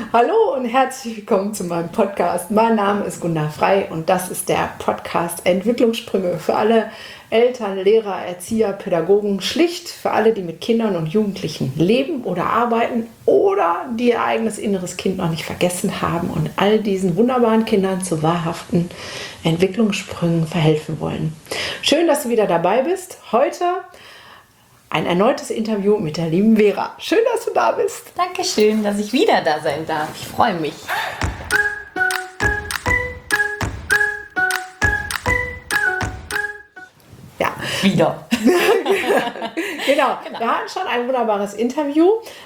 Hallo und herzlich willkommen zu meinem Podcast. Mein Name ist Gunda Frei und das ist der Podcast Entwicklungssprünge für alle Eltern, Lehrer, Erzieher, Pädagogen, schlicht für alle, die mit Kindern und Jugendlichen leben oder arbeiten oder die ihr eigenes inneres Kind noch nicht vergessen haben und all diesen wunderbaren Kindern zu wahrhaften Entwicklungssprüngen verhelfen wollen. Schön, dass du wieder dabei bist. Heute ein erneutes Interview mit der lieben Vera. Schön, dass du da bist. Dankeschön, dass ich wieder da sein darf. Ich freue mich. Ja. Wieder. Genau. Wir hatten schon ein wunderbares Interview.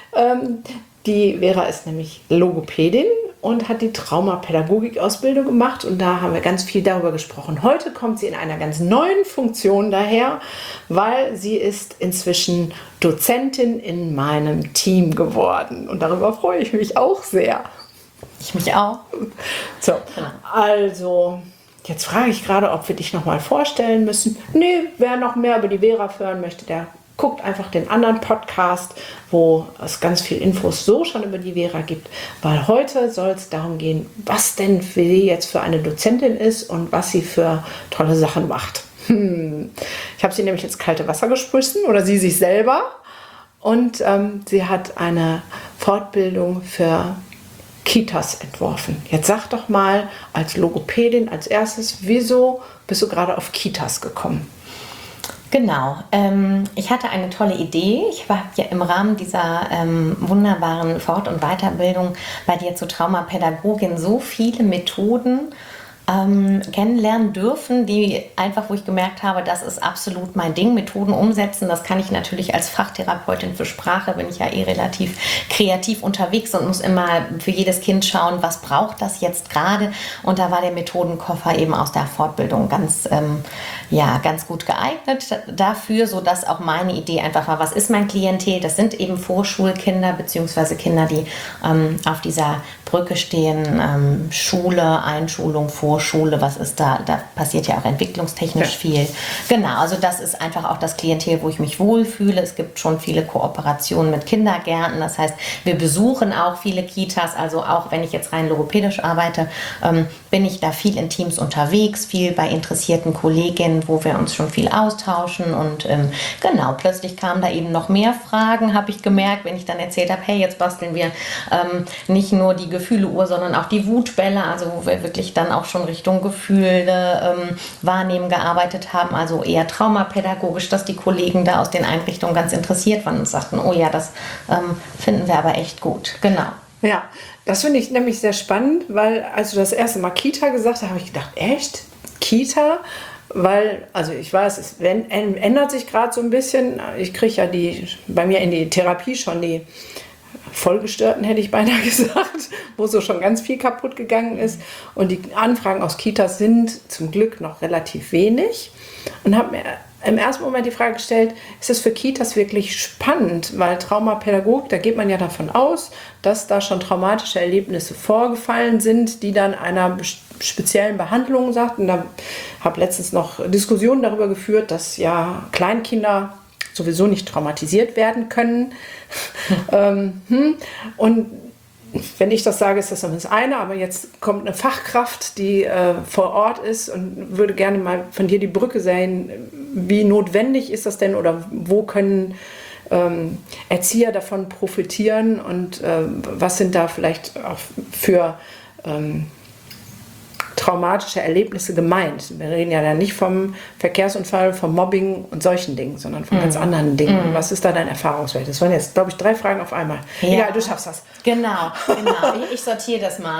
Die Vera ist nämlich Logopädin und hat die Traumapädagogik-Ausbildung gemacht und da haben wir ganz viel darüber gesprochen. Heute kommt sie in einer ganz neuen Funktion daher, weil sie ist inzwischen Dozentin in meinem Team geworden und darüber freue ich mich auch sehr. Ich mich auch. So, also jetzt frage ich gerade, ob wir dich nochmal vorstellen müssen. Nee, wer noch mehr über die Vera hören möchte, der guckt einfach den anderen Podcast, wo es ganz viel Infos so schon über die Vera gibt, weil heute soll es darum gehen, was denn für sie jetzt für eine Dozentin ist und was sie für tolle Sachen macht. Ich habe sie nämlich ins kalte Wasser geschmissen oder sie sich selber und sie hat eine Fortbildung für Kitas entworfen. Jetzt sag doch mal als Logopädin als erstes, wieso bist du gerade auf Kitas gekommen? Genau, ich hatte eine tolle Idee. Ich habe ja im Rahmen dieser wunderbaren Fort- und Weiterbildung bei dir zur Traumapädagogin so viele Methoden kennenlernen dürfen, die einfach, wo ich gemerkt habe, das ist absolut mein Ding, Methoden umsetzen. Das kann ich natürlich als Fachtherapeutin für Sprache, bin ich ja relativ kreativ unterwegs und muss immer für jedes Kind schauen, was braucht das jetzt gerade. Und da war der Methodenkoffer eben aus der Fortbildung ganz gut geeignet dafür, sodass auch meine Idee einfach war, was ist mein Klientel? Das sind eben Vorschulkinder bzw. Kinder, die auf dieser Brücke stehen, Schule, Einschulung, Vorschule, was ist da? Da passiert ja auch entwicklungstechnisch viel. Genau, also das ist einfach auch das Klientel, wo ich mich wohlfühle. Es gibt schon viele Kooperationen mit Kindergärten, das heißt, wir besuchen auch viele Kitas, also auch wenn ich jetzt rein logopädisch arbeite, bin ich da viel in Teams unterwegs, viel bei interessierten Kolleginnen, wo wir uns schon viel austauschen und genau, plötzlich kamen da eben noch mehr Fragen, habe ich gemerkt, wenn ich dann erzählt habe, hey, jetzt basteln wir nicht nur die Gefühleuhr, sondern auch die Wutbälle, also wo wir wirklich dann auch schon Richtung Gefühle wahrnehmen gearbeitet haben, also eher traumapädagogisch, dass die Kollegen da aus den Einrichtungen ganz interessiert waren und sagten, oh ja, das finden wir aber echt gut, genau. Ja, das finde ich nämlich sehr spannend, weil als du das erste Mal Kita gesagt hast, habe ich gedacht, echt? Kita? Weil, also ich weiß, es ändert sich gerade so ein bisschen. Ich kriege ja bei mir in die Therapie schon die Vollgestörten, hätte ich beinahe gesagt, wo so schon ganz viel kaputt gegangen ist. Und die Anfragen aus Kitas sind zum Glück noch relativ wenig. Und habe mir im ersten Moment die Frage gestellt, ist das für Kitas wirklich spannend? Weil Traumapädagogik, da geht man ja davon aus, dass da schon traumatische Erlebnisse vorgefallen sind, die dann einer speziellen Behandlung sagt. Und da habe letztens noch Diskussionen darüber geführt, dass ja Kleinkinder sowieso nicht traumatisiert werden können. Und wenn ich das sage, ist das das eine, aber jetzt kommt eine Fachkraft, die vor Ort ist und würde gerne mal von dir die Brücke sehen, wie notwendig ist das denn oder wo können Erzieher davon profitieren und was sind da vielleicht auch für traumatische Erlebnisse gemeint. Wir reden ja dann nicht vom Verkehrsunfall, vom Mobbing und solchen Dingen, sondern von ganz anderen Dingen. Was ist da dein Erfahrungswert? Das waren jetzt, glaube ich, 3 Fragen auf einmal. Ja. Egal, du schaffst das. Genau. Ich sortiere das mal.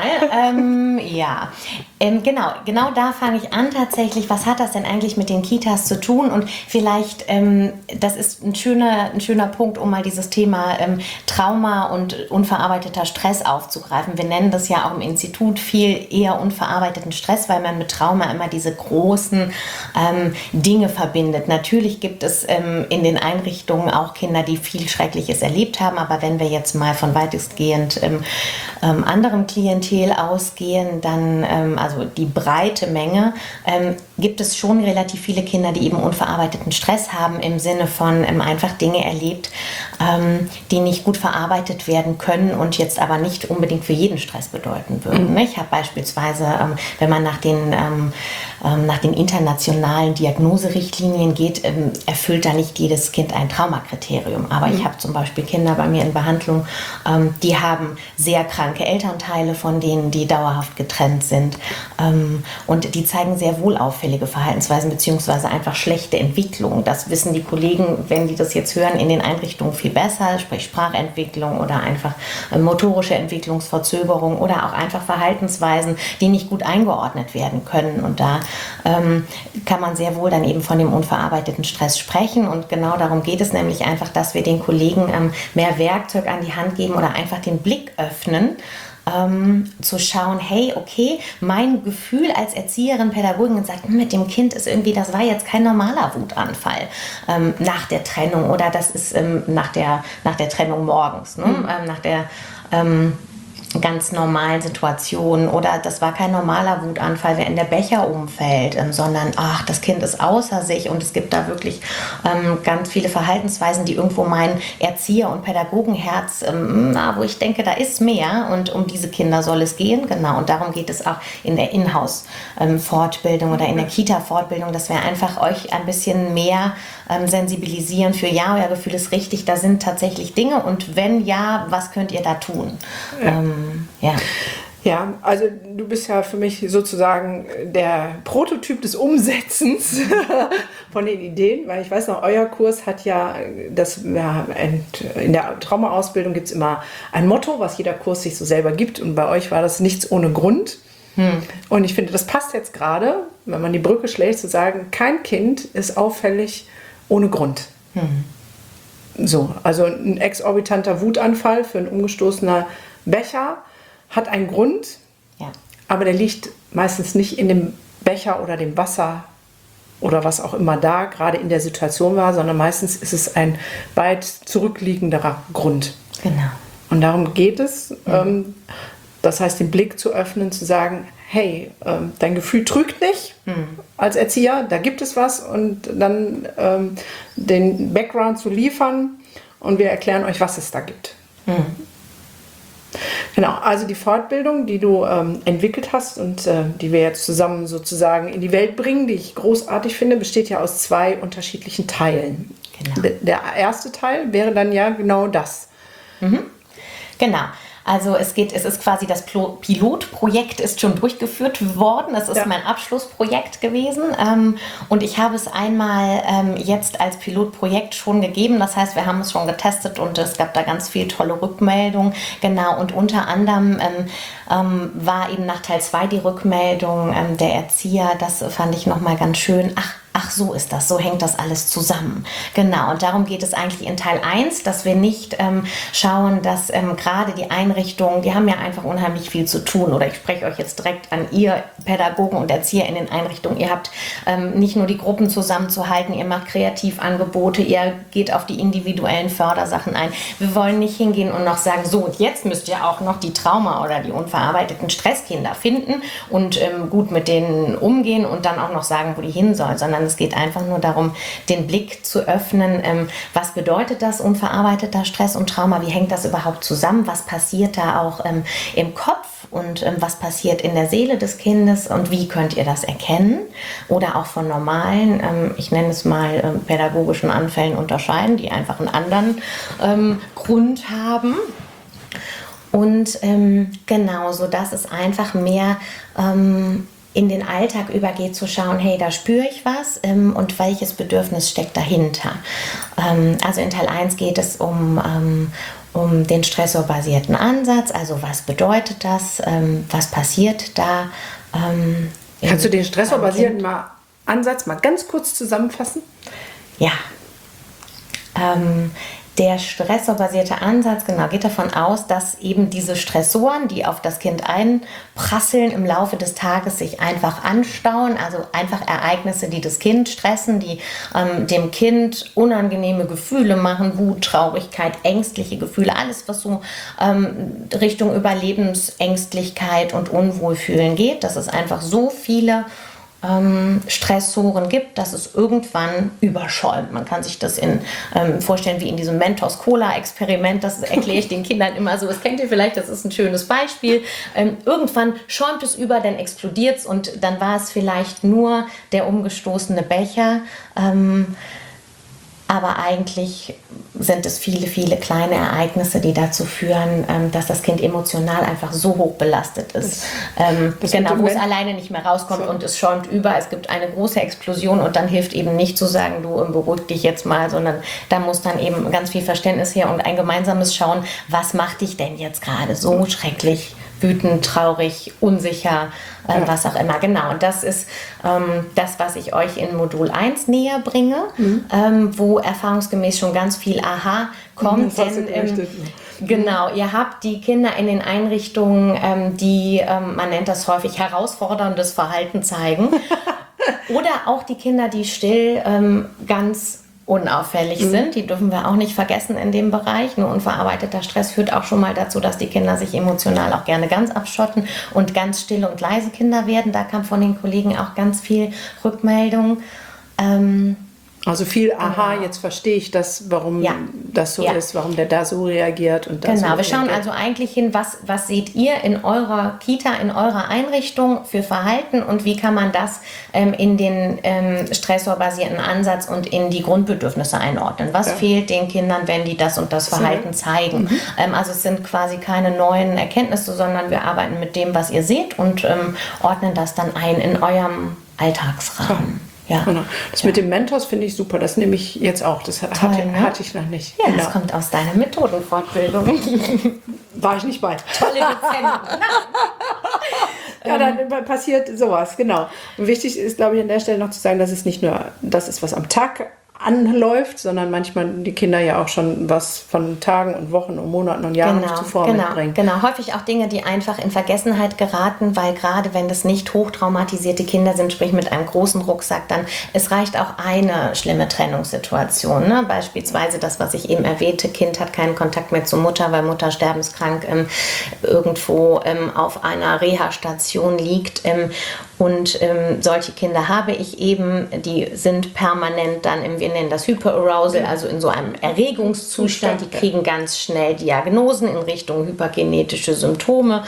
Genau da fange ich an tatsächlich. Was hat das denn eigentlich mit den Kitas zu tun? Und vielleicht, das ist ein schöner Punkt, um mal dieses Thema Trauma und unverarbeiteter Stress aufzugreifen. Wir nennen das ja auch im Institut viel eher unverarbeiteten Stress, weil man mit Trauma immer diese großen Dinge verbindet. Natürlich gibt es in den Einrichtungen auch Kinder, die viel Schreckliches erlebt haben, aber wenn wir jetzt mal von weitestgehend anderem Klientel ausgehen, dann also die breite Menge, gibt es schon relativ viele Kinder, die eben unverarbeiteten Stress haben, im Sinne von einfach Dinge erlebt, die nicht gut verarbeitet werden können und jetzt aber nicht unbedingt für jeden Stress bedeuten würden. Ich habe beispielsweise, wenn man nach den internationalen Diagnoserichtlinien geht, erfüllt da nicht jedes Kind ein Traumakriterium. Aber ich habe zum Beispiel Kinder bei mir in Behandlung, die haben sehr kranke Elternteile, von denen die dauerhaft getrennt sind. Und die zeigen sehr wohl auffällige Verhaltensweisen beziehungsweise einfach schlechte Entwicklung. Das wissen die Kollegen, wenn die das jetzt hören, in den Einrichtungen viel besser, sprich Sprachentwicklung oder einfach motorische Entwicklungsverzögerung oder auch einfach Verhaltensweisen, die nicht gut eingeordnet werden können. Und da kann man sehr wohl dann eben von dem unverarbeiteten Stress sprechen. Und genau darum geht es nämlich einfach, dass wir den Kollegen mehr Werkzeug an die Hand geben oder einfach den Blick öffnen, zu schauen, hey, okay, mein Gefühl als Erzieherin, Pädagogin sagt, mit dem Kind ist irgendwie, das war jetzt kein normaler Wutanfall nach der Trennung oder das ist nach der Trennung morgens, nach der ganz normalen Situationen oder das war kein normaler Wutanfall, wenn der Becher umfällt, sondern ach, das Kind ist außer sich und es gibt da wirklich ganz viele Verhaltensweisen, die irgendwo mein Erzieher- und Pädagogenherz, wo ich denke, da ist mehr und um diese Kinder soll es gehen, genau, und darum geht es auch in der Inhouse-Fortbildung oder in der Kita-Fortbildung, dass wir einfach euch ein bisschen mehr sensibilisieren für, ja, euer Gefühl ist richtig, da sind tatsächlich Dinge und wenn ja, was könnt ihr da tun? Ja. Ja, also du bist ja für mich sozusagen der Prototyp des Umsetzens von den Ideen, weil ich weiß noch, euer Kurs hat ja, in der Traumaausbildung gibt es immer ein Motto, was jeder Kurs sich so selber gibt und bei euch war das nichts ohne Grund. Und ich finde, das passt jetzt gerade, wenn man die Brücke schlägt, zu sagen, kein Kind ist auffällig ohne Grund. So, also ein exorbitanter Wutanfall für ein umgestoßener Becher hat einen Grund, Ja. aber der liegt meistens nicht in dem Becher oder dem Wasser oder was auch immer da gerade in der Situation war, sondern meistens ist es ein weit zurückliegenderer Grund. Genau. Und darum geht es, das heißt, den Blick zu öffnen, zu sagen, hey, dein Gefühl trügt nicht als Erzieher, da gibt es was und dann den Background zu liefern und wir erklären euch, was es da gibt. Genau, also die Fortbildung, die du entwickelt hast und die wir jetzt zusammen sozusagen in die Welt bringen, die ich großartig finde, besteht ja aus 2 unterschiedlichen Teilen. Genau. Der erste Teil wäre dann ja genau das. Genau. Also es ist quasi das Pilotprojekt ist schon durchgeführt worden. Es ist mein Abschlussprojekt gewesen und ich habe es einmal jetzt als Pilotprojekt schon gegeben. Das heißt, wir haben es schon getestet und es gab da ganz viel tolle Rückmeldungen. Genau, und unter anderem war eben nach Teil 2 die Rückmeldung der Erzieher. Das fand ich nochmal ganz schön. Ach, so ist das, so hängt das alles zusammen. Genau, und darum geht es eigentlich in Teil 1, dass wir nicht schauen, dass gerade die Einrichtungen, die haben ja einfach unheimlich viel zu tun. Oder ich spreche euch jetzt direkt an ihr Pädagogen und Erzieher in den Einrichtungen. Ihr habt nicht nur die Gruppen zusammenzuhalten, ihr macht Kreativangebote, ihr geht auf die individuellen Fördersachen ein. Wir wollen nicht hingehen und noch sagen, so und jetzt müsst ihr auch noch die Trauma- oder die unverarbeiteten Stresskinder finden und gut mit denen umgehen und dann auch noch sagen, wo die hin sollen, sondern es geht einfach nur darum, den Blick zu öffnen. Was bedeutet das, unverarbeiteter Stress und Trauma? Wie hängt das überhaupt zusammen? Was passiert da auch im Kopf und was passiert in der Seele des Kindes und wie könnt ihr das erkennen? Oder auch von normalen, ich nenne es mal pädagogischen Anfällen unterscheiden, die einfach einen anderen Grund haben. Und genau, so dass es einfach mehr in den Alltag übergeht, zu schauen, hey, da spüre ich was und welches Bedürfnis steckt dahinter. Also in Teil 1 geht es um den stressorbasierten Ansatz, also was bedeutet das, was passiert da. Kannst du den stressorbasierten Ansatz mal ganz kurz zusammenfassen? Ja. Der stressorbasierte Ansatz, genau, geht davon aus, dass eben diese Stressoren, die auf das Kind einprasseln, im Laufe des Tages sich einfach anstauen, also einfach Ereignisse, die das Kind stressen, die dem Kind unangenehme Gefühle machen, Wut, Traurigkeit, ängstliche Gefühle, alles, was so Richtung Überlebensängstlichkeit und Unwohlfühlen geht, dass es einfach so viele Stressoren gibt, dass es irgendwann überschäumt. Man kann sich das vorstellen wie in diesem Mentos-Cola-Experiment. Das erkläre ich den Kindern immer so. Das kennt ihr vielleicht, das ist ein schönes Beispiel. Irgendwann schäumt es über, dann explodiert es und dann war es vielleicht nur der umgestoßene Becher. Aber eigentlich sind es viele, viele kleine Ereignisse, die dazu führen, dass das Kind emotional einfach so hoch belastet ist. Genau, wo es alleine nicht mehr rauskommt und es schäumt über. Es gibt eine große Explosion und dann hilft eben nicht zu sagen, du beruhig dich jetzt mal, sondern da muss dann eben ganz viel Verständnis her und ein gemeinsames Schauen, was macht dich denn jetzt gerade so schrecklich, wütend, traurig, unsicher, was auch immer. Genau, und das ist das, was ich euch in Modul 1 näher bringe, wo erfahrungsgemäß schon ganz viel Aha kommt. Genau, ihr habt die Kinder in den Einrichtungen, die, man nennt das häufig, herausforderndes Verhalten zeigen. Oder auch die Kinder, die still ganz unauffällig sind. Die dürfen wir auch nicht vergessen in dem Bereich. Nur unverarbeiteter Stress führt auch schon mal dazu, dass die Kinder sich emotional auch gerne ganz abschotten und ganz stille und leise Kinder werden. Da kam von den Kollegen auch ganz viel Rückmeldung. Also viel Aha, jetzt verstehe ich das, warum das so ist, warum der da so reagiert. Und genau, so wir schauen also eigentlich hin, was seht ihr in eurer Kita, in eurer Einrichtung für Verhalten und wie kann man das in den stressorbasierten Ansatz und in die Grundbedürfnisse einordnen. Was fehlt den Kindern, wenn die das und das Verhalten zeigen? Also es sind quasi keine neuen Erkenntnisse, sondern wir arbeiten mit dem, was ihr seht und ordnen das dann ein in eurem Alltagsrahmen. Ja. Genau. Das mit dem Mentos finde ich super. Das nehme ich jetzt auch. Das hatte ich noch nicht. Ja, das kommt aus deiner Methodenfortbildung. War ich nicht bei. Tolle Dozenten. Ja, dann passiert sowas, genau. Und wichtig ist, glaube ich, an der Stelle noch zu sagen, dass es nicht nur das ist, was am Tag anläuft, sondern manchmal die Kinder ja auch schon was von Tagen und Wochen und Monaten und Jahren zuvor mitbringen. Genau, häufig auch Dinge, die einfach in Vergessenheit geraten, weil gerade wenn das nicht hochtraumatisierte Kinder sind, sprich mit einem großen Rucksack, dann es reicht auch eine schlimme Trennungssituation. Ne? Beispielsweise das, was ich eben erwähnte, Kind hat keinen Kontakt mehr zur Mutter, weil Mutter sterbenskrank irgendwo auf einer Reha-Station liegt. Und solche Kinder habe ich eben, die sind permanent dann wir nennen das Hyperarousal, also in so einem Erregungszustand, die kriegen ganz schnell Diagnosen in Richtung hyperkinetische Symptome.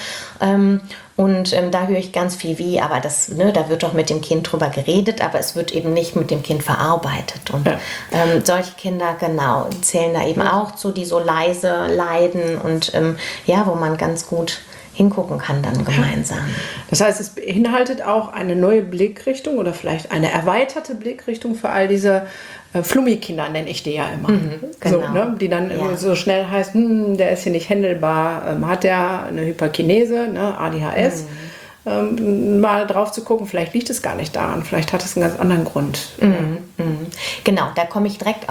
Und da höre ich ganz viel wie, aber das, da wird doch mit dem Kind drüber geredet, aber es wird eben nicht mit dem Kind verarbeitet. Und solche Kinder, genau, zählen da eben auch zu, die so leise leiden und wo man ganz gut hingucken kann dann gemeinsam. Das heißt, es beinhaltet auch eine neue Blickrichtung oder vielleicht eine erweiterte Blickrichtung für all diese Flummi-Kinder, nenne ich die ja immer. Genau. So, ne? Die dann so schnell heißt, der ist hier nicht händelbar, hat der eine Hyperkinese, ADHS. Mal drauf zu gucken, vielleicht liegt es gar nicht daran, vielleicht hat es einen ganz anderen Grund. Genau, da komme ich direkt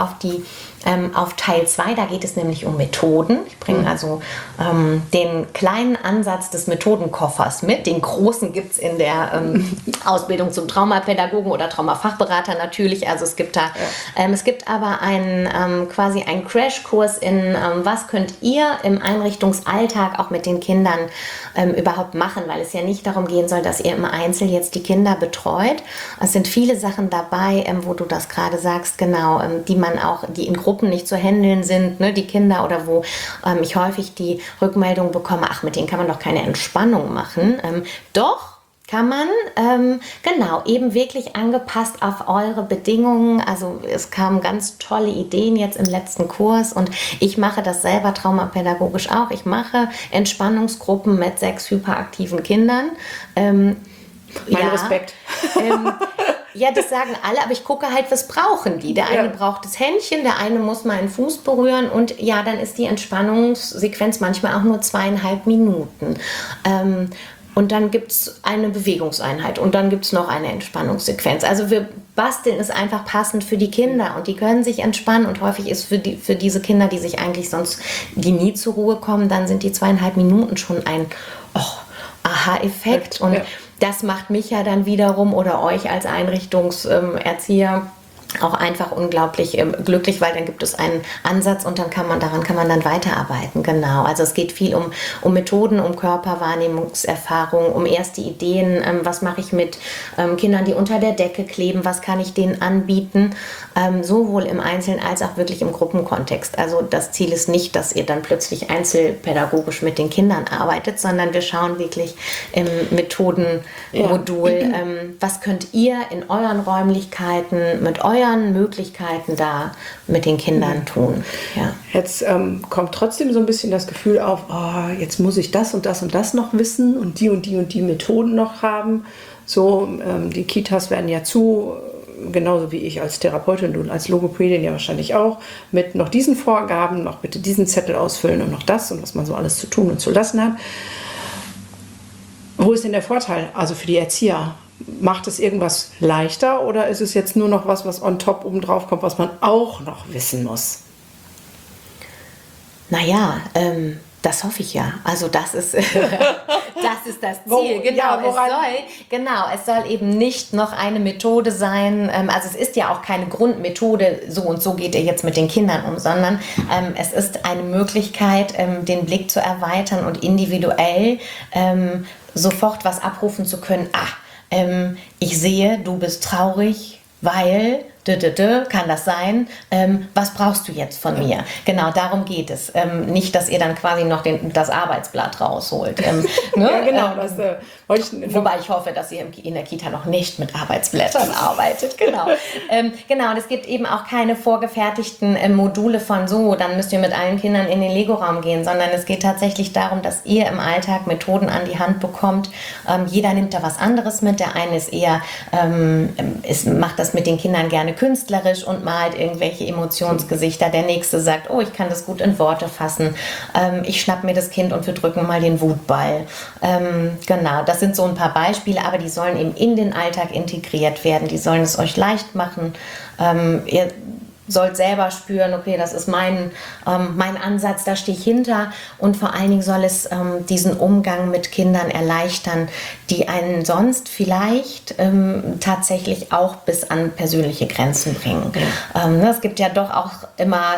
auf Teil 2, da geht es nämlich um Methoden. Ich bringe also den kleinen Ansatz des Methodenkoffers mit. Den großen gibt es in der Ausbildung zum Traumapädagogen oder Traumafachberater natürlich. Also es gibt da, es gibt aber quasi einen Crashkurs in was könnt ihr im Einrichtungsalltag auch mit den Kindern überhaupt machen, weil es ja nicht darum gehen soll, dass ihr im Einzel jetzt die Kinder betreut. Es sind viele Sachen dabei, wo du das gerade sagst, genau, die in Gruppen nicht zu handeln sind, ne, die Kinder, oder wo ich häufig die Rückmeldung bekomme, ach, mit denen kann man doch keine Entspannung machen. Doch, kann man, genau, eben wirklich angepasst auf eure Bedingungen. Also es kamen ganz tolle Ideen jetzt im letzten Kurs und ich mache das selber traumapädagogisch auch. Ich mache Entspannungsgruppen mit 6 hyperaktiven Kindern. Mein Respekt. Ja, das sagen alle, aber ich gucke halt, was brauchen die. Der eine braucht das Händchen, der eine muss mal einen Fuß berühren und ja, dann ist die Entspannungssequenz manchmal auch nur 2,5 Minuten. Und dann gibt es eine Bewegungseinheit und dann gibt es noch eine Entspannungssequenz. Also wir basteln es einfach passend für die Kinder und die können sich entspannen und häufig ist für diese Kinder, die sich eigentlich sonst, die nie zur Ruhe kommen, dann sind die 2,5 Minuten schon ein Aha-Effekt und das macht mich ja dann wiederum oder euch als Einrichtungserzieher auch einfach unglaublich glücklich, weil dann gibt es einen Ansatz und daran kann man dann weiterarbeiten. Genau. Also es geht viel um Methoden, um Körperwahrnehmungserfahrung, um erste Ideen. Was mache ich mit Kindern, die unter der Decke kleben? Was kann ich denen anbieten? Sowohl im Einzelnen als auch wirklich im Gruppenkontext. Also das Ziel ist nicht, dass ihr dann plötzlich einzelpädagogisch mit den Kindern arbeitet, sondern wir schauen wirklich im Methodenmodul, was könnt ihr in euren Räumlichkeiten mit euren Möglichkeiten da mit den Kindern tun. Ja. Jetzt kommt trotzdem so ein bisschen das Gefühl auf, jetzt muss ich das und das und das noch wissen und die und die und die Methoden noch haben. So, die Kitas werden ja genauso wie ich als Therapeutin und als Logopädin ja wahrscheinlich auch, mit noch diesen Vorgaben, noch bitte diesen Zettel ausfüllen und noch das und was man so alles zu tun und zu lassen hat. Wo ist denn der Vorteil, also für die Erzieher? Macht es irgendwas leichter oder ist es jetzt nur noch was on top oben drauf kommt, was man auch noch wissen muss? Naja, das hoffe ich ja. Also das ist das Ziel. Es soll eben nicht noch eine Methode sein. Also es ist ja auch keine Grundmethode, so und so geht ihr jetzt mit den Kindern um, sondern es ist eine Möglichkeit, den Blick zu erweitern und individuell sofort was abrufen zu können. Ich sehe, du bist traurig, weil kann das sein? Was brauchst du jetzt von mir? Genau, darum geht es. Nicht, dass ihr dann quasi noch das Arbeitsblatt rausholt. Ne? Ja, genau. Wobei ich hoffe, dass ihr in der Kita noch nicht mit Arbeitsblättern arbeitet. Genau. Und es gibt eben auch keine vorgefertigten Module von dann müsst ihr mit allen Kindern in den Lego-Raum gehen, sondern es geht tatsächlich darum, dass ihr im Alltag Methoden an die Hand bekommt. Jeder nimmt da was anderes mit. Der eine ist eher, macht das mit den Kindern gerne künstlerisch und malt irgendwelche Emotionsgesichter. Der nächste sagt, ich kann das gut in Worte fassen. Ich schnapp mir das Kind und wir drücken mal den Wutball. Genau, das sind so ein paar Beispiele, aber die sollen eben in den Alltag integriert werden. Die sollen es euch leicht machen. Ihr sollt selber spüren, okay, das ist mein Ansatz, da stehe ich hinter, und vor allen Dingen soll es diesen Umgang mit Kindern erleichtern, die einen sonst vielleicht tatsächlich auch bis an persönliche Grenzen bringen. Es gibt ja doch auch immer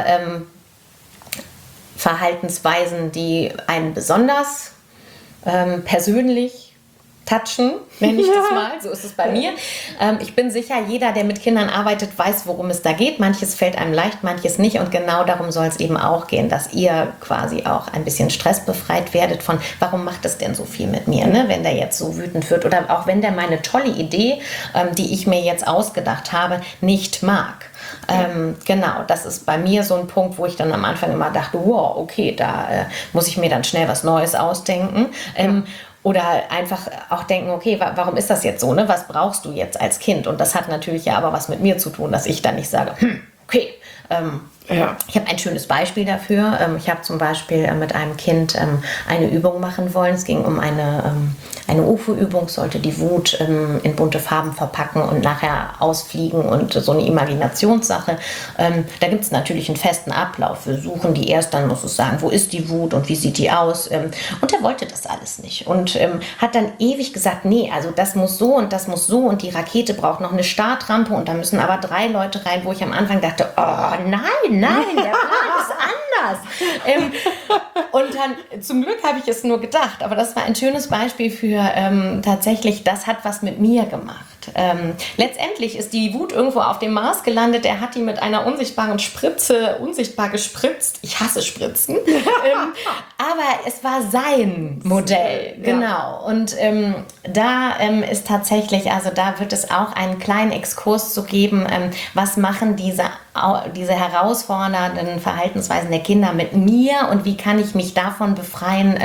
Verhaltensweisen, die einen besonders persönlich touchen, nenne ich das mal. So ist es bei mir. Ich bin sicher, jeder, der mit Kindern arbeitet, weiß, worum es da geht. Manches fällt einem leicht, manches nicht. Und genau darum soll es eben auch gehen, dass ihr quasi auch ein bisschen stressbefreit werdet von, warum macht es denn so viel mit mir, ne? Wenn der jetzt so wütend wird oder auch wenn der meine tolle Idee, die ich mir jetzt ausgedacht habe, nicht mag. Genau, das ist bei mir so ein Punkt, wo ich dann am Anfang immer dachte, wow, okay, da muss ich mir dann schnell was Neues ausdenken. Oder einfach auch denken, okay, warum ist das jetzt so? Ne? Was brauchst du jetzt als Kind? Und das hat natürlich ja aber was mit mir zu tun, dass ich dann nicht sage, okay, ich habe ein schönes Beispiel dafür. Ich habe zum Beispiel mit einem Kind eine Übung machen wollen. Es ging um eine UFO-Übung, sollte die Wut in bunte Farben verpacken und nachher ausfliegen und so eine Imaginationssache. Da gibt es natürlich einen festen Ablauf. Wir suchen die erst, dann muss es sagen, wo ist die Wut und wie sieht die aus? Und er wollte das alles nicht und hat dann ewig gesagt, nee, also das muss so und das muss so und die Rakete braucht noch eine Startrampe und da müssen aber 3 Leute rein, wo ich am Anfang dachte, nein, der Plan ist anders. Und dann, zum Glück habe ich es nur gedacht, aber das war ein schönes Beispiel für tatsächlich, das hat was mit mir gemacht. Letztendlich ist die Wut irgendwo auf dem Mars gelandet, er hat die mit einer unsichtbaren Spritze unsichtbar gespritzt. Ich hasse Spritzen. Aber es war sein Modell, genau. Und da ist tatsächlich, also da wird es auch einen kleinen Exkurs zu geben, was machen diese herausfordernden Verhaltensweisen der Kinder mit mir und wie kann ich mich davon befreien,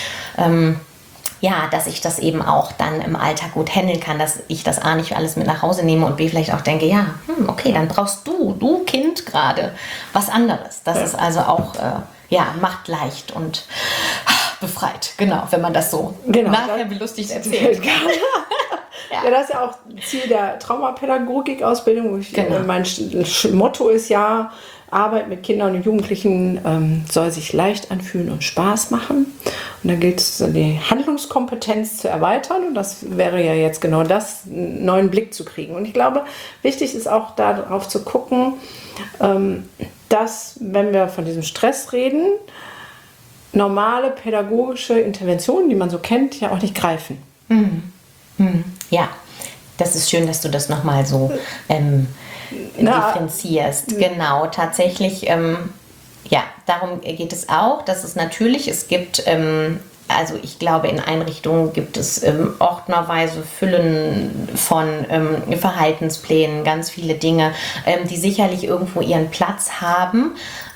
dass ich das eben auch dann im Alltag gut handeln kann, dass ich das A nicht alles mit nach Hause nehme und B vielleicht auch denke, okay, dann brauchst du Kind gerade was anderes. Das ist also auch, macht leicht und befreit, genau, wenn man das so nachher belustigt erzählt. Ja, das ist ja auch Ziel der Traumapädagogik-Ausbildung. Mein Motto ist ja, Arbeit mit Kindern und Jugendlichen soll sich leicht anfühlen und Spaß machen. Und da gilt es, die Handlungskompetenz zu erweitern. Und das wäre ja jetzt genau das, einen neuen Blick zu kriegen. Und ich glaube, wichtig ist auch darauf zu gucken, dass, wenn wir von diesem Stress reden, normale pädagogische Interventionen, die man so kennt, ja auch nicht greifen. Ja, das ist schön, dass du das nochmal so differenzierst. Genau, tatsächlich, ja, darum geht es auch, dass es natürlich, es gibt, also ich glaube, in Einrichtungen gibt es ordnerweise Füllen von Verhaltensplänen, ganz viele Dinge, die sicherlich irgendwo ihren Platz haben.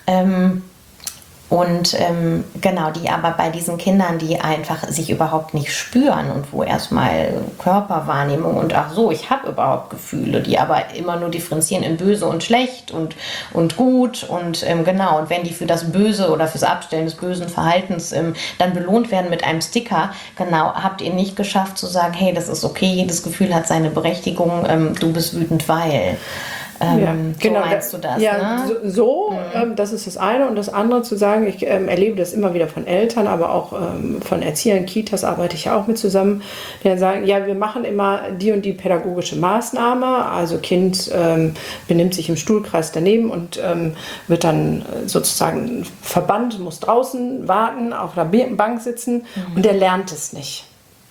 Und genau, die aber bei diesen Kindern, die einfach sich überhaupt nicht spüren und wo erstmal Körperwahrnehmung und ach so, ich habe überhaupt Gefühle, die aber immer nur differenzieren in böse und schlecht und gut und genau. Und wenn die für das Böse oder fürs Abstellen des bösen Verhaltens dann belohnt werden mit einem Sticker, genau, habt ihr nicht geschafft zu sagen, hey, das ist okay, jedes Gefühl hat seine Berechtigung, du bist wütend, weil... Ja, genau. So meinst du das, ja, ne? Das ist das eine. Und das andere zu sagen, ich erlebe das immer wieder von Eltern, aber auch von Erziehern, Kitas arbeite ich ja auch mit zusammen, die dann sagen, ja, wir machen immer die und die pädagogische Maßnahme. Also Kind benimmt sich im Stuhlkreis daneben und wird dann sozusagen verbannt, muss draußen warten, auf der Bank sitzen und der lernt es nicht.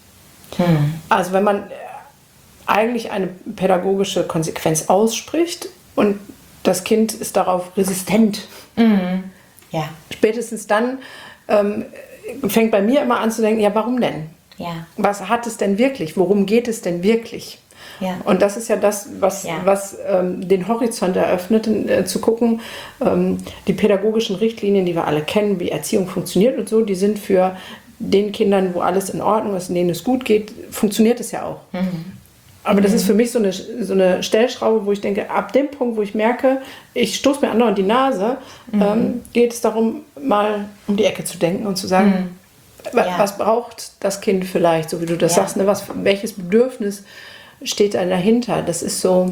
Also wenn man eigentlich eine pädagogische Konsequenz ausspricht und das Kind ist darauf resistent. Ja. Spätestens dann fängt bei mir immer an zu denken, ja, warum denn? Ja. Was hat es denn wirklich? Worum geht es denn wirklich? Ja. Und das ist ja das, was den Horizont eröffnet, zu gucken, die pädagogischen Richtlinien, die wir alle kennen, wie Erziehung funktioniert und so, die sind für den Kindern, wo alles in Ordnung ist, in denen es gut geht, funktioniert es ja auch. Aber das ist für mich so eine Stellschraube, wo ich denke, ab dem Punkt, wo ich merke, ich stoße mir andauernd die Nase, geht es darum, mal um die Ecke zu denken und zu sagen, was braucht das Kind vielleicht, so wie du das sagst, ne? Welches Bedürfnis steht da dahinter? Das ist so,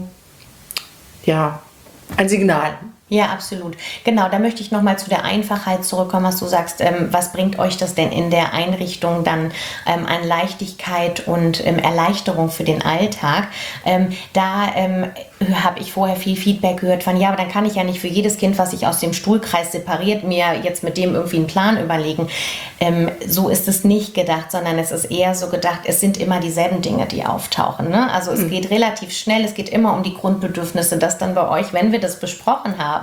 ja, ein Signal. Ja, absolut. Genau, da möchte ich nochmal zu der Einfachheit zurückkommen, was du sagst. Was bringt euch das denn in der Einrichtung dann an Leichtigkeit und Erleichterung für den Alltag? Da habe ich vorher viel Feedback gehört von, ja, aber dann kann ich ja nicht für jedes Kind, was sich aus dem Stuhlkreis separiert, mir jetzt mit dem irgendwie einen Plan überlegen. So ist es nicht gedacht, sondern es ist eher so gedacht, es sind immer dieselben Dinge, die auftauchen. Ne? Also es geht relativ schnell, es geht immer um die Grundbedürfnisse, dass dann bei euch, wenn wir das besprochen haben,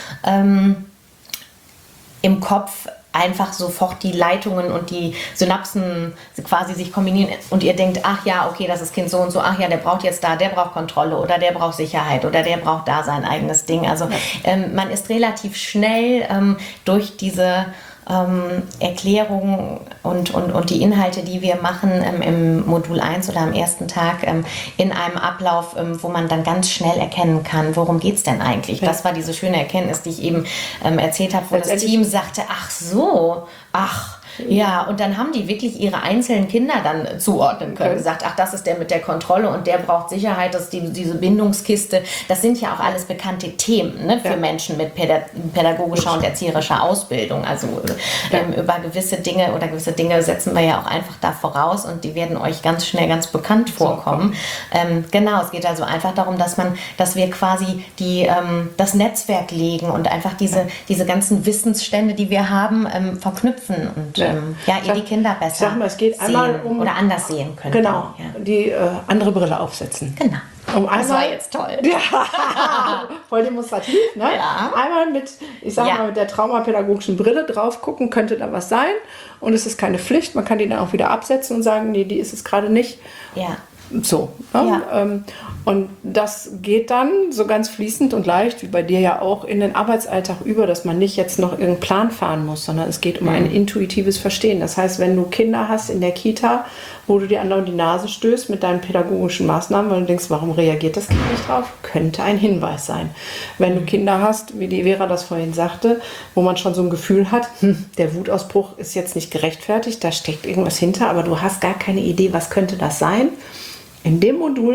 im Kopf einfach sofort die Leitungen und die Synapsen quasi sich kombinieren und ihr denkt, ach ja, okay, das ist Kind so und so, ach ja, der braucht jetzt da, der braucht Kontrolle oder der braucht Sicherheit oder der braucht da sein eigenes Ding. Also man ist relativ schnell durch diese Erklärungen und die Inhalte, die wir machen im Modul 1 oder am ersten Tag in einem Ablauf, wo man dann ganz schnell erkennen kann, worum geht es denn eigentlich. Ja. Das war diese schöne Erkenntnis, die ich eben erzählt habe, wo das Team sagte, ach so, ach, ja, und dann haben die wirklich ihre einzelnen Kinder dann zuordnen können. Gesagt, ach, das ist der mit der Kontrolle und der braucht Sicherheit, das ist diese Bindungskiste. Das sind ja auch alles bekannte Themen, ne, für Menschen mit pädagogischer und erzieherischer Ausbildung. Also über gewisse Dinge setzen wir ja auch einfach da voraus und die werden euch ganz schnell ganz bekannt vorkommen. Genau, es geht also einfach darum, dass wir quasi das Netzwerk legen und einfach diese ganzen Wissensstände, die wir haben, verknüpfen und ihr die Kinder besser es geht einmal oder anders sehen können. Genau, die andere Brille aufsetzen. Genau. Das war jetzt toll. Ja, voll demonstrativ. Ne? Ja. Einmal mit der traumapädagogischen Brille drauf gucken, könnte da was sein. Und es ist keine Pflicht, man kann die dann auch wieder absetzen und sagen, nee, die ist es gerade nicht. Ja. So. Ne? Ja. Und das geht dann so ganz fließend und leicht, wie bei dir ja auch, in den Arbeitsalltag über, dass man nicht jetzt noch irgendeinen Plan fahren muss, sondern es geht um ein intuitives Verstehen. Das heißt, wenn du Kinder hast in der Kita, wo du dir andauernd die Nase stößt mit deinen pädagogischen Maßnahmen, weil du denkst, warum reagiert das Kind nicht drauf? Könnte ein Hinweis sein. Wenn du Kinder hast, wie die Vera das vorhin sagte, wo man schon so ein Gefühl hat, der Wutausbruch ist jetzt nicht gerechtfertigt, da steckt irgendwas hinter, aber du hast gar keine Idee, was könnte das sein? In dem Modul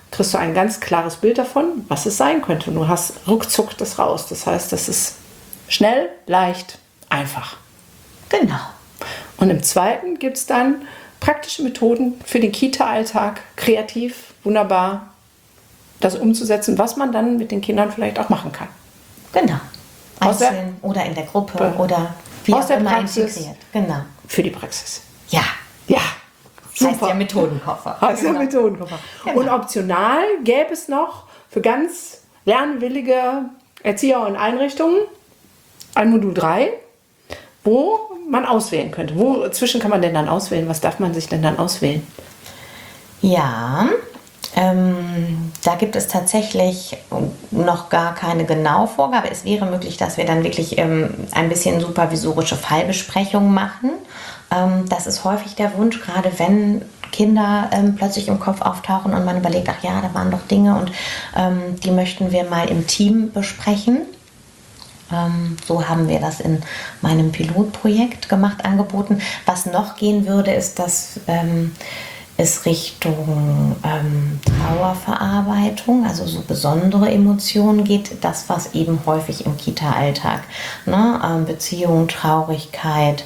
kriegst du ein ganz klares Bild davon, was es sein könnte. Und du hast ruckzuck das raus. Das heißt, das ist schnell, leicht, einfach. Genau. Und im zweiten gibt es dann praktische Methoden für den Kita-Alltag, kreativ, wunderbar, das umzusetzen, was man dann mit den Kindern vielleicht auch machen kann. Genau. Einzeln oder in der Gruppe oder wie aus auch der immer Praxis integriert. Genau. für die Praxis. Ja. Ja, Heißt ja Methodenkoffer. Heißt ja Methodenkoffer. Genau. Und optional gäbe es noch für ganz lernwillige Erzieher und Einrichtungen ein Modul 3, wo man auswählen könnte. Wozwischen kann man denn dann auswählen? Was darf man sich denn dann auswählen? Ja, da gibt es tatsächlich noch gar keine genaue Vorgabe. Es wäre möglich, dass wir dann wirklich ein bisschen supervisorische Fallbesprechungen machen. Das ist häufig der Wunsch, gerade wenn Kinder plötzlich im Kopf auftauchen und man überlegt, ach ja, da waren doch Dinge und die möchten wir mal im Team besprechen. So haben wir das in meinem Pilotprojekt gemacht, angeboten. Was noch gehen würde, ist, dass es Richtung Trauerverarbeitung, also so besondere Emotionen geht, das, was eben häufig im Kita-Alltag, ne? Beziehung, Traurigkeit,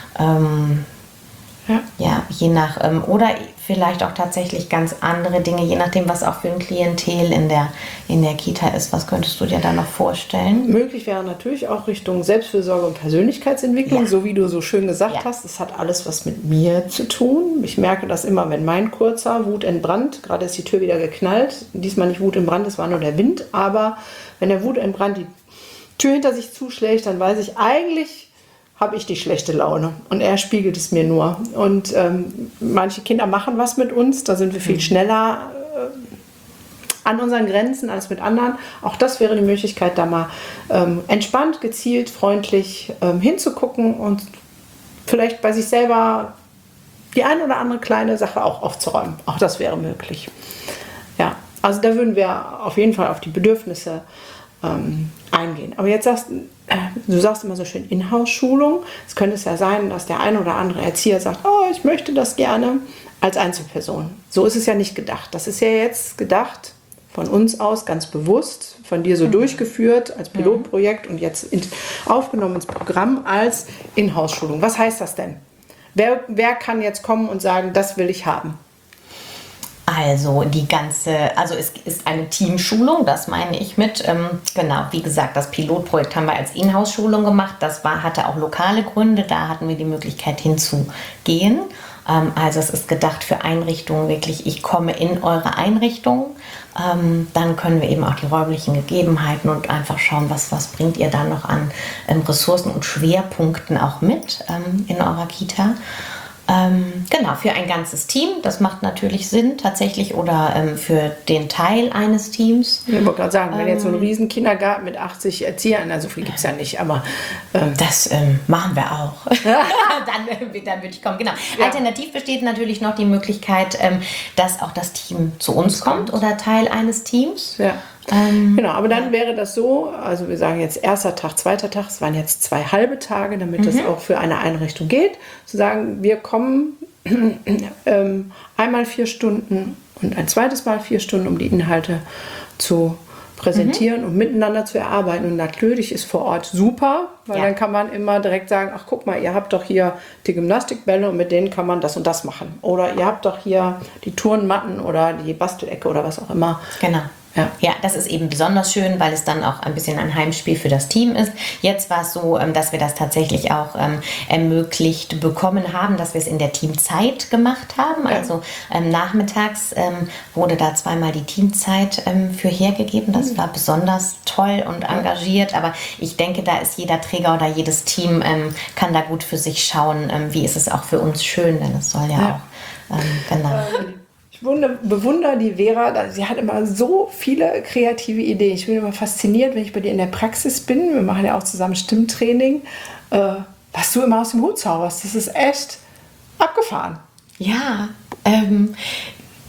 ja, je nach, oder vielleicht auch tatsächlich ganz andere Dinge, je nachdem, was auch für ein Klientel in der Kita ist. Was könntest du dir da noch vorstellen? Möglich wäre natürlich auch Richtung Selbstfürsorge und Persönlichkeitsentwicklung, Ja. so wie du so schön gesagt Ja. hast. Das hat alles was mit mir zu tun. Ich merke das immer, wenn mein kurzer wutentbrannt, gerade ist die Tür wieder geknallt, diesmal nicht wutentbrannt, es war nur der Wind, aber wenn der wutentbrannt die Tür hinter sich zuschlägt, dann weiß ich, eigentlich habe ich die schlechte Laune und er spiegelt es mir nur. Und manche Kinder machen was mit uns, da sind wir viel schneller an unseren Grenzen als mit anderen. Auch das wäre die Möglichkeit, da mal entspannt, gezielt, freundlich hinzugucken und vielleicht bei sich selber die ein oder andere kleine Sache auch aufzuräumen. Auch das wäre möglich. Ja, also da würden wir auf jeden Fall auf die Bedürfnisse eingehen. Aber jetzt du sagst immer so schön Inhouse-Schulung. Es könnte es ja sein, dass der ein oder andere Erzieher sagt, oh, ich möchte das gerne als Einzelperson. So ist es ja nicht gedacht. Das ist ja jetzt gedacht von uns aus ganz bewusst, von dir so durchgeführt als Pilotprojekt und jetzt aufgenommen ins Programm als Inhouse-Schulung. Was heißt das denn? Wer kann jetzt kommen und sagen, das will ich haben? Also es ist eine Teamschulung, das meine ich mit. Genau, wie gesagt, das Pilotprojekt haben wir als Inhouse-Schulung gemacht. Das hatte auch lokale Gründe, da hatten wir die Möglichkeit hinzugehen. Also es ist gedacht für Einrichtungen wirklich, ich komme in eure Einrichtung. Dann können wir eben auch die räumlichen Gegebenheiten und einfach schauen, was bringt ihr da noch an Ressourcen und Schwerpunkten auch mit in eurer Kita. Genau, für ein ganzes Team, das macht natürlich Sinn tatsächlich, oder für den Teil eines Teams. Ich wollte gerade sagen, wenn jetzt so ein riesen Kindergarten mit 80 Erziehern, also so viel gibt es ja nicht, aber das machen wir auch. dann würde ich kommen, genau. Ja. Alternativ besteht natürlich noch die Möglichkeit, dass auch das Team zu uns kommt oder Teil eines Teams. Ja. Genau, aber dann wäre das so, also wir sagen jetzt erster Tag, zweiter Tag, es waren jetzt 2 halbe Tage, damit das auch für eine Einrichtung geht, zu sagen, wir kommen einmal 4 Stunden und ein zweites Mal 4 Stunden, um die Inhalte zu präsentieren und miteinander zu erarbeiten. Und natürlich ist vor Ort super, weil dann kann man immer direkt sagen, ach guck mal, ihr habt doch hier die Gymnastikbälle und mit denen kann man das und das machen. Oder ihr habt doch hier die Turnmatten oder die Bastelecke oder was auch immer. Genau. Ja, das ist eben besonders schön, weil es dann auch ein bisschen ein Heimspiel für das Team ist. Jetzt war es so, dass wir das tatsächlich auch ermöglicht bekommen haben, dass wir es in der Teamzeit gemacht haben. Ja. Also nachmittags wurde da 2-mal die Teamzeit für hergegeben. Das war besonders toll und engagiert. Aber ich denke, da ist jeder Träger oder jedes Team kann da gut für sich schauen, wie ist es auch für uns schön, denn es soll ja auch, genau. Ich bewundere die Vera, sie hat immer so viele kreative Ideen. Ich bin immer fasziniert, wenn ich bei dir in der Praxis bin. Wir machen ja auch zusammen Stimmtraining. Was du immer aus dem Hut zauberst, das ist echt abgefahren. Ja,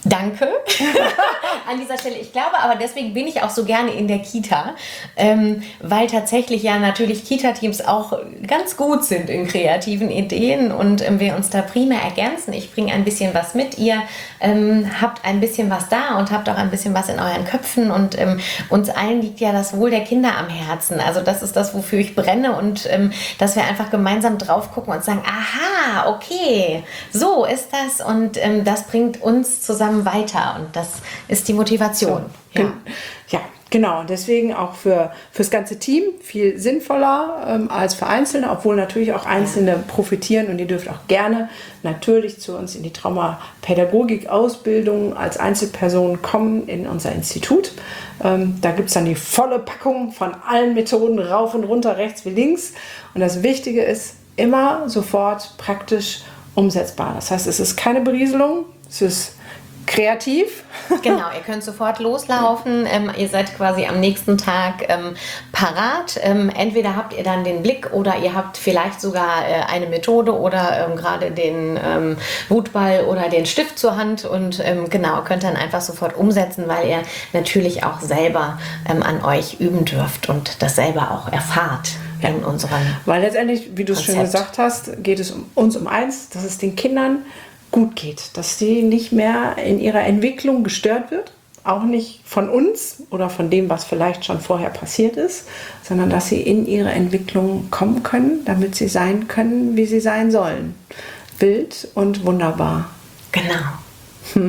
Danke an dieser Stelle. Ich glaube aber, deswegen bin ich auch so gerne in der Kita, weil tatsächlich ja natürlich Kita-Teams auch ganz gut sind in kreativen Ideen und wir uns da primär ergänzen. Ich bringe ein bisschen was mit, ihr habt ein bisschen was da und habt auch ein bisschen was in euren Köpfen und uns allen liegt ja das Wohl der Kinder am Herzen. Also das ist das, wofür ich brenne und dass wir einfach gemeinsam drauf gucken und sagen, aha, okay, so ist das und das bringt uns zusammen weiter und das ist die Motivation. So, ja, genau. Und deswegen auch fürs ganze Team viel sinnvoller als für Einzelne, obwohl natürlich auch Einzelne profitieren und ihr dürft auch gerne natürlich zu uns in die Traumapädagogik-Ausbildung als Einzelperson kommen in unser Institut. Da gibt es dann die volle Packung von allen Methoden rauf und runter, rechts wie links. Und das Wichtige ist immer sofort praktisch umsetzbar. Das heißt, es ist keine Berieselung, es ist kreativ. Genau, ihr könnt sofort loslaufen. Ihr seid quasi am nächsten Tag parat. Entweder habt ihr dann den Blick oder ihr habt vielleicht sogar eine Methode oder gerade den Wutball oder den Stift zur Hand und genau, könnt dann einfach sofort umsetzen, weil ihr natürlich auch selber an euch üben dürft und das selber auch erfahrt. In unserem Weil letztendlich, wie du es schon Konzept gesagt hast, geht es uns um eins, dass es den Kindern gut geht, dass sie nicht mehr in ihrer Entwicklung gestört wird, auch nicht von uns oder von dem, was vielleicht schon vorher passiert ist, sondern dass sie in ihre Entwicklung kommen können, damit sie sein können, wie sie sein sollen. Wild und wunderbar. Genau.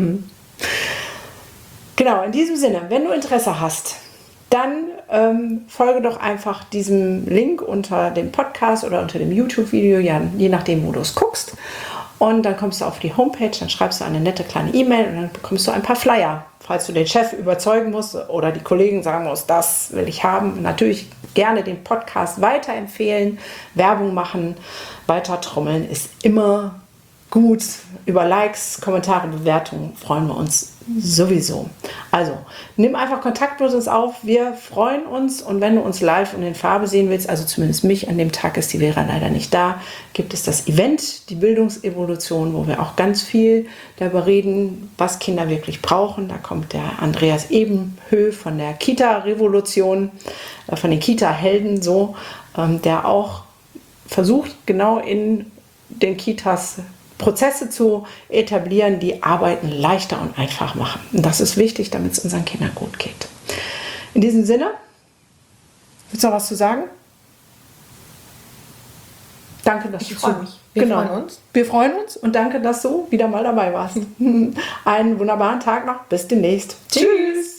Genau, in diesem Sinne, wenn du Interesse hast, dann folge doch einfach diesem Link unter dem Podcast oder unter dem YouTube-Video, ja, je nachdem, wo du es guckst. Und dann kommst du auf die Homepage, dann schreibst du eine nette kleine E-Mail und dann bekommst du ein paar Flyer. Falls du den Chef überzeugen musst oder die Kollegen sagen musst, das will ich haben. Natürlich gerne den Podcast weiterempfehlen, Werbung machen, weiter trommeln ist immer gut. Über Likes, Kommentare, Bewertungen freuen wir uns sowieso. Also, nimm einfach Kontakt mit uns auf. Wir freuen uns und wenn du uns live und in Farbe sehen willst, also zumindest mich, an dem Tag ist die Vera leider nicht da, gibt es das Event, die Bildungsevolution, wo wir auch ganz viel darüber reden, was Kinder wirklich brauchen. Da kommt der Andreas Ebenhö von der Kita-Revolution, von den Kita-Helden so, der auch versucht, genau in den Kitas Prozesse zu etablieren, die Arbeiten leichter und einfach machen. Und das ist wichtig, damit es unseren Kindern gut geht. In diesem Sinne, willst du noch was zu sagen? Danke, dass du zuhörst. Wir freuen uns. Wir freuen uns und danke, dass du wieder mal dabei warst. Einen wunderbaren Tag noch. Bis demnächst. Tschüss.